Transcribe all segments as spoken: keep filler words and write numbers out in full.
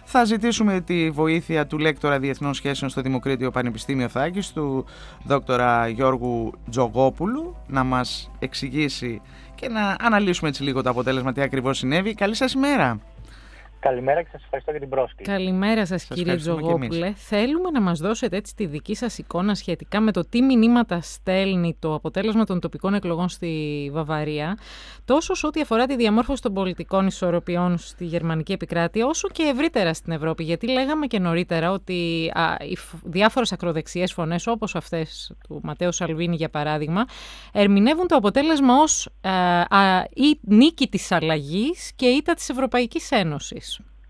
Θα ζητήσουμε τη βοήθεια του λέκτορα Διεθνών Σχέσεων στο Δημοκρίτιο Πανεπιστήμιο Θάκης, του δόκτορα Γιώργου Τζογόπουλου, να μας εξηγήσει και να αναλύσουμε έτσι λίγο το αποτέλεσμα, τι ακριβώς συνέβη. Καλή σας ημέρα. Καλημέρα και σας ευχαριστώ για την πρόσκληση. Καλημέρα σας, σας κύριε Τζογόπουλε. Θέλουμε να μας δώσετε έτσι τη δική σας εικόνα σχετικά με το τι μηνύματα στέλνει το αποτέλεσμα των τοπικών εκλογών στη Βαβαρία, τόσο σε ό,τι αφορά τη διαμόρφωση των πολιτικών ισορροπιών στη γερμανική επικράτεια, όσο και ευρύτερα στην Ευρώπη. Γιατί λέγαμε και νωρίτερα ότι α, οι διάφορες ακροδεξιές φωνές, όπως αυτές του Ματέο Σαλβίνη για παράδειγμα, ερμηνεύουν το αποτέλεσμα ως α, α, η νίκη της αλλαγής και ήττα της Ευρωπαϊκής Ένωσης.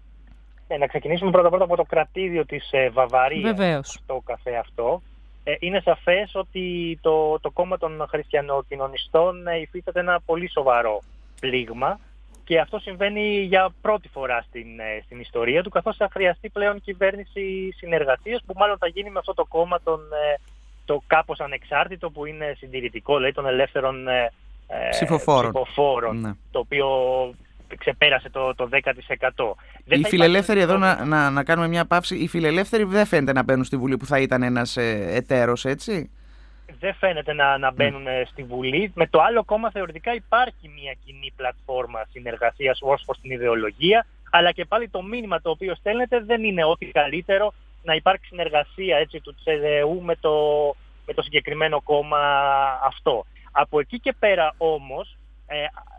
Ε, να ξεκινήσουμε πρώτα πρώτα από το κρατήδιο της ε, Βαβαρίας. Βεβαίως. Το καφέ αυτό. Ε, είναι σαφές ότι το, το κόμμα των χριστιανοκοινωνιστών ε, υφίσταται ένα πολύ σοβαρό πλήγμα και αυτό συμβαίνει για πρώτη φορά στην, ε, στην ιστορία του, καθώς θα χρειαστεί πλέον κυβέρνηση συνεργασίας που μάλλον θα γίνει με αυτό το κόμμα τον, ε, το κάπως ανεξάρτητο που είναι συντηρητικό, δηλαδή των ελεύθερων ε, ψηφοφόρων, ψηφοφόρων ναι. Το οποίο ξεπέρασε το, το δέκα τοις εκατό. Οι φιλελεύθεροι, εδώ να, να, να κάνουμε μια παύση, οι φιλελεύθεροι δεν φαίνεται να μπαίνουν στη Βουλή που θα ήταν ένας ε, εταίρος, έτσι. Δεν φαίνεται να, να μπαίνουν mm. στη Βουλή. Με το άλλο κόμμα θεωρητικά υπάρχει μια κοινή πλατφόρμα συνεργασίας ως προς την ιδεολογία, αλλά και πάλι το μήνυμα το οποίο στέλνεται δεν είναι ό,τι καλύτερο να υπάρξει συνεργασία έτσι, του τσεδεού με το, με το συγκεκριμένο κόμμα αυτό. Από εκεί και πέρα όμως, ε,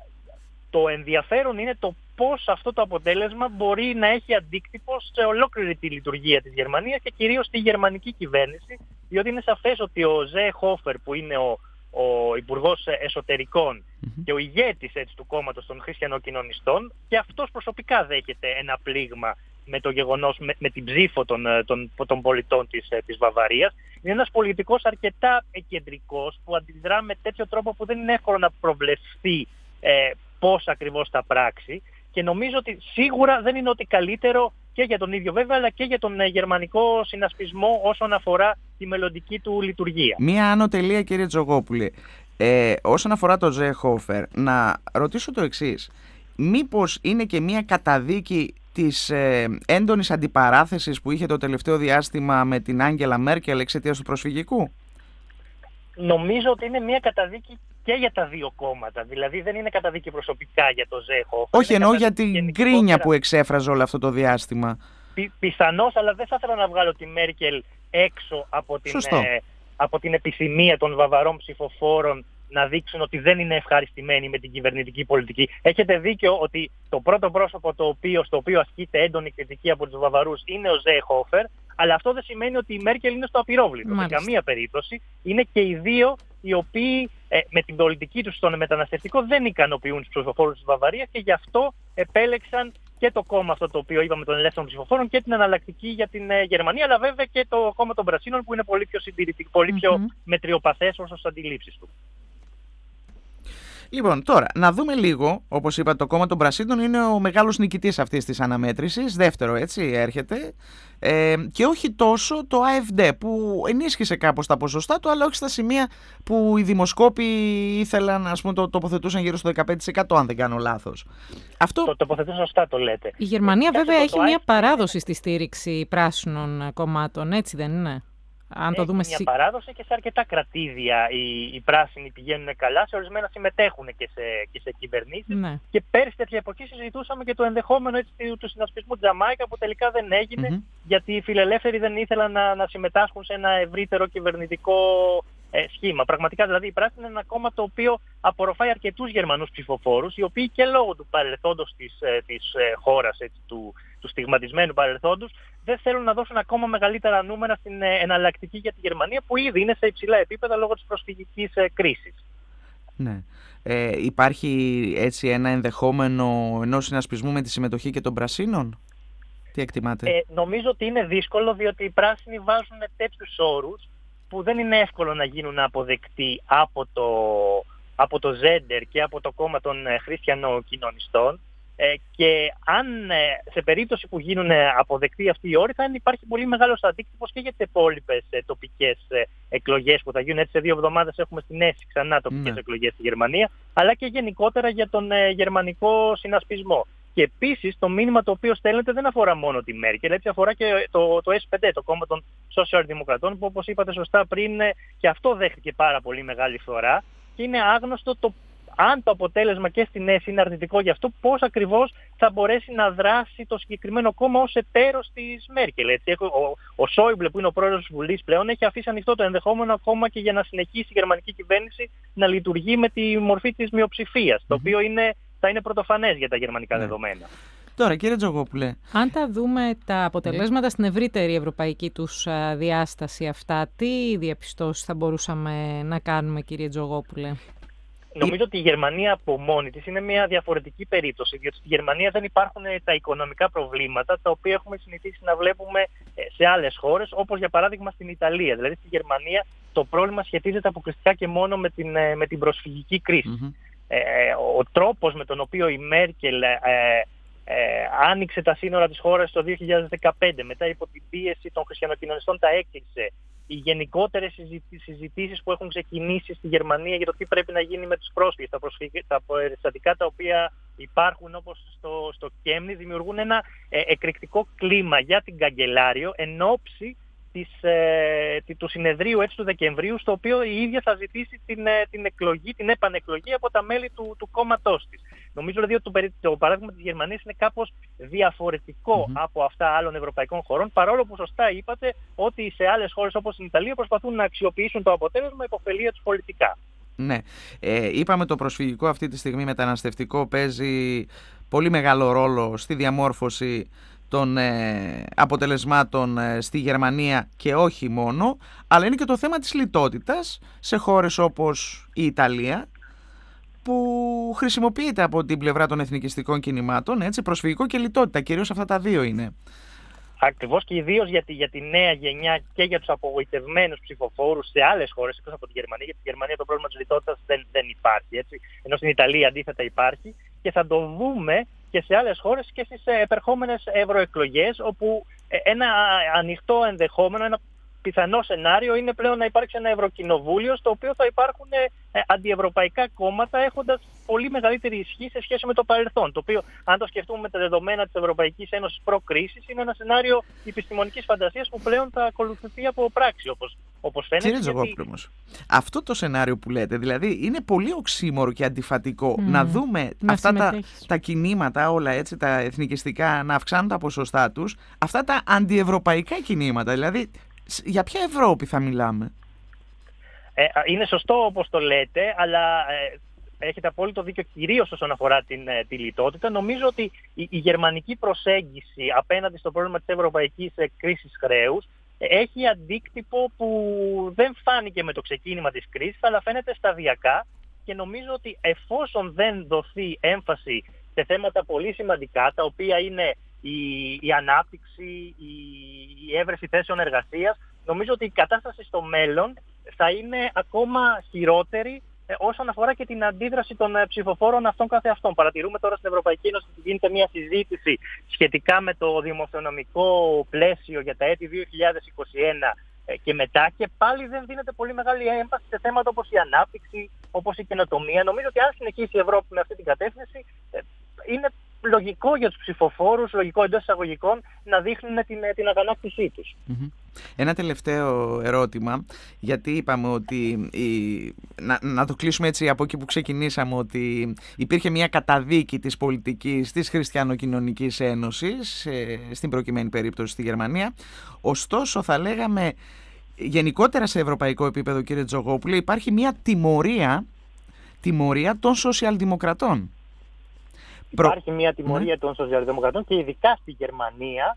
το ενδιαφέρον είναι το πώς αυτό το αποτέλεσμα μπορεί να έχει αντίκτυπο σε ολόκληρη τη λειτουργία της Γερμανίας και κυρίως στη γερμανική κυβέρνηση, διότι είναι σαφές ότι ο Ζέχοφερ, που είναι ο, ο Υπουργός Εσωτερικών mm-hmm. και ο ηγέτης έτσι, του κόμματος των χριστιανοκοινωνιστών, και αυτός προσωπικά δέχεται ένα πλήγμα με το γεγονός, με, με την ψήφο των, των, των πολιτών της, της Βαβαρίας. Είναι ένας πολιτικός αρκετά εκεντρικός που αντιδρά με τέτοιο τρόπο που δεν είναι εύκολο να προβλεφθεί ε, πώς ακριβώς θα πράξει, και νομίζω ότι σίγουρα δεν είναι ότι καλύτερο και για τον ίδιο βέβαια, αλλά και για τον ε, γερμανικό συνασπισμό όσον αφορά τη μελλοντική του λειτουργία. Μία άνω τελεία, κύριε Τζογόπουλε. Ε, όσον αφορά το Ζέχοφερ, να ρωτήσω το εξής. Μήπως είναι και μία καταδίκη της ε, έντονης αντιπαράθεσης που είχε το τελευταίο διάστημα με την Άγγελα Μέρκελ εξαιτίας του προσφυγικού? Νομίζω ότι είναι μία καταδίκη και για τα δύο κόμματα. Δηλαδή δεν είναι καταδίκη προσωπικά για το Ζέχοφερ. Όχι, εννοώ για την γκρίνια που εξέφραζε όλο αυτό το διάστημα. Πι, πιθανώς, αλλά δεν θα ήθελα να βγάλω τη Μέρκελ έξω από την, ε, από την επιθυμία των βαβαρών ψηφοφόρων να δείξουν ότι δεν είναι ευχαριστημένοι με την κυβερνητική πολιτική. Έχετε δίκιο ότι το πρώτο πρόσωπο το οποίο, στο οποίο ασκείται έντονη κριτική από τους Βαβαρούς είναι ο Ζέχοφερ, αλλά αυτό δεν σημαίνει ότι η Μέρκελ είναι στο απειρόβλητο. Σε καμία περίπτωση. Είναι και οι δύο οι οποίοι ε, με την πολιτική τους στον μεταναστευτικό δεν ικανοποιούν τους ψηφοφόρους της Βαβαρίας και γι' αυτό επέλεξαν και το κόμμα αυτό το οποίο είπαμε των ελεύθερων ψηφοφόρων και την εναλλακτική για την ε, Γερμανία, αλλά βέβαια και το κόμμα των Πρασίνων που είναι πολύ πιο συντηρητικό, πολύ πιο mm-hmm. μετριοπαθές ως τις αντιλήψεις του. Λοιπόν, τώρα, να δούμε λίγο, όπως είπα, το κόμμα των Πρασίνων είναι ο μεγάλος νικητής αυτής της αναμέτρησης, δεύτερο έτσι έρχεται, ε, και όχι τόσο το ΑΕΦΝΤΕ που ενίσχυσε κάπως τα ποσοστά του, αλλά όχι στα σημεία που οι δημοσκόποι ήθελαν, ας πούμε, το τοποθετούσαν γύρω στο δεκαπέντε τοις εκατό, αν δεν κάνω λάθος. Αυτό... Το τοποθετούν σωστά, το λέτε. Η Γερμανία ε, βέβαια το, έχει το μια ΑΕΦ... παράδοση στη στήριξη πράσινων κομμάτων, έτσι δεν είναι? Αν το έχει δούμε μια σι... παράδοση και σε αρκετά κρατήδια οι, οι πράσινοι πηγαίνουν καλά, σε ορισμένα συμμετέχουν και σε, και σε κυβερνήσεις. Ναι. Και πέρυσι τέτοια εποχή συζητούσαμε και το ενδεχόμενο έτσι, του, του συνασπισμού Τζαμάικα που τελικά δεν έγινε, mm-hmm. γιατί οι φιλελεύθεροι δεν ήθελαν να, να συμμετάσχουν σε ένα ευρύτερο κυβερνητικό ε, σχήμα. Πραγματικά δηλαδή η πράσινη είναι ένα κόμμα το οποίο απορροφάει αρκετούς Γερμανούς ψηφοφόρους, οι οποίοι και λόγω του παρελθόντος της, ε, της ε, χώρας, έτσι, του, του στιγματισμένου παρελθόντος, δεν θέλουν να δώσουν ακόμα μεγαλύτερα νούμερα στην ε, εναλλακτική για τη Γερμανία, που ήδη είναι σε υψηλά επίπεδα λόγω της προσφυγικής ε, κρίσης. Ναι. Ε, υπάρχει έτσι ένα ενδεχόμενο ενός συνασπισμού με τη συμμετοχή και των Πρασίνων? Τι εκτιμάτε? Ε, νομίζω ότι είναι δύσκολο, διότι οι πράσινοι βάζουν τέτοιους όρους που δεν είναι εύκολο να γίνουν αποδεκτοί από το, από το Ζέντερ και από το κόμμα των ε, χριστιανοκοινωνιστών. Ε, και αν ε, σε περίπτωση που γίνουν ε, αποδεκτοί αυτοί οι όροι, θα υπάρχει πολύ μεγάλος αντίκτυπος και για τις υπόλοιπες ε, τοπικές ε, εκλογές που θα γίνουν. Έτσι σε δύο εβδομάδες έχουμε στην Έσση ξανά τοπικές mm. εκλογές στη Γερμανία, αλλά και γενικότερα για τον ε, γερμανικό συνασπισμό. Και επίσης το μήνυμα το οποίο στέλνεται δεν αφορά μόνο τη Μέρκελ, έτσι αφορά και το, το ες πέντε, το κόμμα των Σοσιαλδημοκρατών, που όπως είπατε σωστά πριν, και αυτό δέχτηκε πάρα πολύ μεγάλη φορά και είναι άγνωστο το αν το αποτέλεσμα και στην ΕΣ είναι αρνητικό γι' αυτό, πώς ακριβώς θα μπορέσει να δράσει το συγκεκριμένο κόμμα ως εταίρος της Μέρκελ. Έτσι, ο, ο Σόιμπλε, που είναι ο πρόεδρος της Βουλής πλέον, έχει αφήσει ανοιχτό το ενδεχόμενο ακόμα και για να συνεχίσει η γερμανική κυβέρνηση να λειτουργεί με τη μορφή της μειοψηφίας, mm-hmm. το οποίο είναι, θα είναι πρωτοφανές για τα γερμανικά mm-hmm. δεδομένα. Τώρα, κύριε Τζογόπουλε, αν τα δούμε τα αποτελέσματα στην ευρύτερη ευρωπαϊκή τους διάσταση αυτά, τι διαπιστώσεις θα μπορούσαμε να κάνουμε, κύριε Τζογόπουλε? Νομίζω ότι η Γερμανία από μόνη της είναι μια διαφορετική περίπτωση, διότι στη Γερμανία δεν υπάρχουν τα οικονομικά προβλήματα τα οποία έχουμε συνηθίσει να βλέπουμε σε άλλες χώρες, όπως για παράδειγμα στην Ιταλία. Δηλαδή στη Γερμανία το πρόβλημα σχετίζεται αποκλειστικά και μόνο με την, με την προσφυγική κρίση. Mm-hmm. Ε, ο τρόπος με τον οποίο η Μέρκελ ε, ε, άνοιξε τα σύνορα της χώρας το δύο χιλιάδες δεκαπέντε, μετά υπό την πίεση των χριστιανοκοινωνιστών τα έκλεισε. Οι γενικότερες συζητήσεις που έχουν ξεκινήσει στη Γερμανία για το τι πρέπει να γίνει με τους πρόσφυγες, τα, τα περιστατικά τα οποία υπάρχουν όπως στο, στο Κέμνη, δημιουργούν ένα ε, εκρηκτικό κλίμα για την καγκελάριο εν ώψη της, ε, του συνεδρίου έτσι του Δεκεμβρίου, στο οποίο η ίδια θα ζητήσει την, ε, την εκλογή, την επανεκλογή από τα μέλη του, του κόμματός της. Νομίζω δηλαδή ότι το, το παράδειγμα της Γερμανίας είναι κάπως διαφορετικό mm-hmm. από αυτά άλλων ευρωπαϊκών χωρών, παρόλο που σωστά είπατε ότι σε άλλες χώρες όπως η Ιταλία προσπαθούν να αξιοποιήσουν το αποτέλεσμα υποφελία τους πολιτικά. Ναι. Ε, είπαμε το προσφυγικό αυτή τη στιγμή μεταναστευτικό παίζει πολύ μεγάλο ρόλο στη διαμόρφωση των ε, αποτελεσμάτων ε, στη Γερμανία και όχι μόνο, αλλά είναι και το θέμα της λιτότητας σε χώρες όπως η Ιταλία, που χρησιμοποιείται από την πλευρά των εθνικιστικών κινημάτων, έτσι, προσφυγικό και λιτότητα, κυρίως αυτά τα δύο είναι. Ακριβώς, και ιδίως για τη, για τη νέα γενιά και για τους απογοητευμένους ψηφοφόρους σε άλλες χώρες εκτός από τη Γερμανία, γιατί στη Γερμανία το πρόβλημα της λιτότητας δεν, δεν υπάρχει, έτσι, ενώ στην Ιταλία αντίθετα υπάρχει, και θα το δούμε και σε άλλες χώρες και στις επερχόμενες ευρωεκλογές, όπου ένα ανοιχτό ενδεχόμενο, ένα πιθανό σενάριο είναι πλέον να υπάρξει ένα ευρωκοινοβούλιο στο οποίο θα υπάρχουν ε, αντιευρωπαϊκά κόμματα έχοντας πολύ μεγαλύτερη ισχύ σε σχέση με το παρελθόν. Το οποίο, αν το σκεφτούμε με τα δεδομένα της Ευρωπαϊκής Ένωσης προ-κρίσης, είναι ένα σενάριο επιστημονικής φαντασίας που πλέον θα ακολουθηθεί από πράξη, όπως, όπως φαίνεται. Κύριε Τζογόπουλε, γιατί... αυτό το σενάριο που λέτε, δηλαδή, είναι πολύ οξύμορο και αντιφατικό. Mm. Να δούμε να αυτά τα, τα κινήματα, όλα έτσι, τα εθνικιστικά, να αυξάνουν τα ποσοστά τους, αυτά τα αντιευρωπαϊκά κινήματα, δηλαδή. Για ποια Ευρώπη θα μιλάμε? Ε, είναι σωστό όπως το λέτε, αλλά ε, έχετε απόλυτο δίκιο κυρίως όσον αφορά την, ε, τη λιτότητα. Νομίζω ότι η, η γερμανική προσέγγιση απέναντι στο πρόβλημα της ευρωπαϊκής ε, κρίσης χρέους ε, έχει αντίκτυπο που δεν φάνηκε με το ξεκίνημα της κρίσης, αλλά φαίνεται σταδιακά, και νομίζω ότι εφόσον δεν δοθεί έμφαση σε θέματα πολύ σημαντικά, τα οποία είναι η, η ανάπτυξη, η, η έβρεση θέσεων εργασίας, νομίζω ότι η κατάσταση στο μέλλον θα είναι ακόμα χειρότερη ε, όσον αφορά και την αντίδραση των ε, ψηφοφόρων αυτών καθεαυτών. Παρατηρούμε τώρα στην Ευρωπαϊκή Ένωση ότι γίνεται μια συζήτηση σχετικά με το δημοσιονομικό πλαίσιο για τα έτη δύο χιλιάδες είκοσι ένα ε, και μετά, και πάλι δεν δίνεται πολύ μεγάλη έμφαση σε θέματα όπως η ανάπτυξη, όπως η καινοτομία. Νομίζω ότι αν συνεχίσει η Ευρώπη με αυτή την κατεύθυνση, ε, είναι λογικό για τους ψηφοφόρους, λογικό εντός εισαγωγικών, να δείχνουν την, την αγανάκτησή τους. Mm-hmm. Ένα τελευταίο ερώτημα, γιατί είπαμε ότι, η, να, να το κλείσουμε έτσι από εκεί που ξεκινήσαμε, ότι υπήρχε μια καταδίκη της πολιτικής της Χριστιανοκοινωνικής Ένωσης, ε, στην προκειμένη περίπτωση στη Γερμανία. Ωστόσο, θα λέγαμε, γενικότερα σε ευρωπαϊκό επίπεδο, κύριε Τζογόπουλε, υπάρχει μια τιμωρία, τιμωρία των σοσιαλδημοκρατών. Υπάρχει μια τιμωρία mm. των σοσιαλδημοκρατών, και ειδικά στη Γερμανία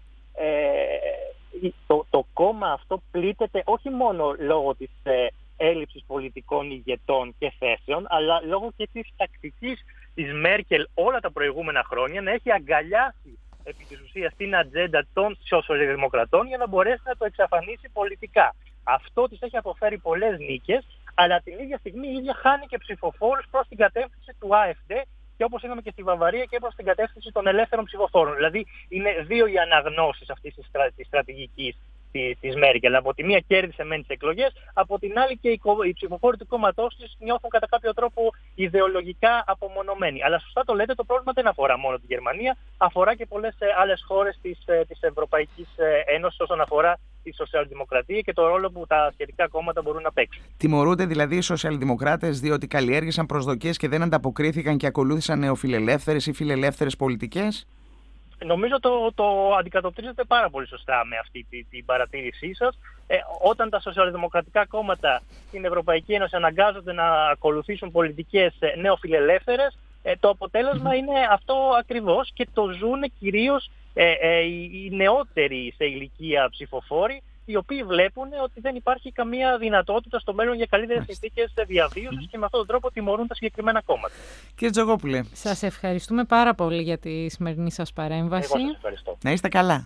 ε, το, το κόμμα αυτό πλήττεται όχι μόνο λόγω της ε, έλλειψης πολιτικών ηγετών και θέσεων, αλλά λόγω και της τακτικής της Μέρκελ όλα τα προηγούμενα χρόνια να έχει αγκαλιάσει επί της ουσίας την ατζέντα των σοσιαλδημοκρατών για να μπορέσει να το εξαφανίσει πολιτικά. Αυτό της έχει αποφέρει πολλές νίκες, αλλά την ίδια στιγμή η ίδια χάνει και ψηφοφόρους προς την κατεύθυνση του AfD, και όπως είδαμε και στη Βαβαρία, και προς την κατεύθυνση των ελεύθερων ψηφοφόρων. Δηλαδή είναι δύο οι αναγνώσεις αυτής της, στρα... της στρατηγικής. της Μέρκελ. Από τη μία κέρδισε μεν τις εκλογές, από την άλλη και οι, οι ψηφοφόροι του κόμματός της νιώθουν κατά κάποιο τρόπο ιδεολογικά απομονωμένοι. Αλλά σωστά το λέτε, το πρόβλημα δεν αφορά μόνο τη Γερμανία, αφορά και πολλές άλλες χώρες της, της Ευρωπαϊκής Ένωσης όσον αφορά τη σοσιαλδημοκρατία και το ρόλο που τα σχετικά κόμματα μπορούν να παίξουν. Τιμωρούνται δηλαδή οι σοσιαλδημοκράτες διότι καλλιέργησαν προσδοκίες και δεν ανταποκρίθηκαν και ακολούθησαν νεοφιλελεύθερες ή φιλελεύθερες πολιτικές? Νομίζω το, το αντικατοπτρίζετε πάρα πολύ σωστά με αυτή την, την παρατήρησή σας. Ε, όταν τα σοσιαλδημοκρατικά κόμματα στην Ευρωπαϊκή Ένωση αναγκάζονται να ακολουθήσουν πολιτικές νεοφιλελεύθερες, ε, το αποτέλεσμα mm-hmm. είναι αυτό ακριβώς και το ζουν κυρίως ε, ε, οι νεότεροι σε ηλικία ψηφοφόροι, οι οποίοι βλέπουν ότι δεν υπάρχει καμία δυνατότητα στο μέλλον για καλύτερες συνθήκες διαβίωσης mm-hmm. και με αυτόν τον τρόπο τιμωρούν τα συγκεκριμένα κόμματα. Κύριε Τζογόπουλε, σας ευχαριστούμε πάρα πολύ για τη σημερινή σας παρέμβαση. Εγώ σας ευχαριστώ. Να είστε καλά.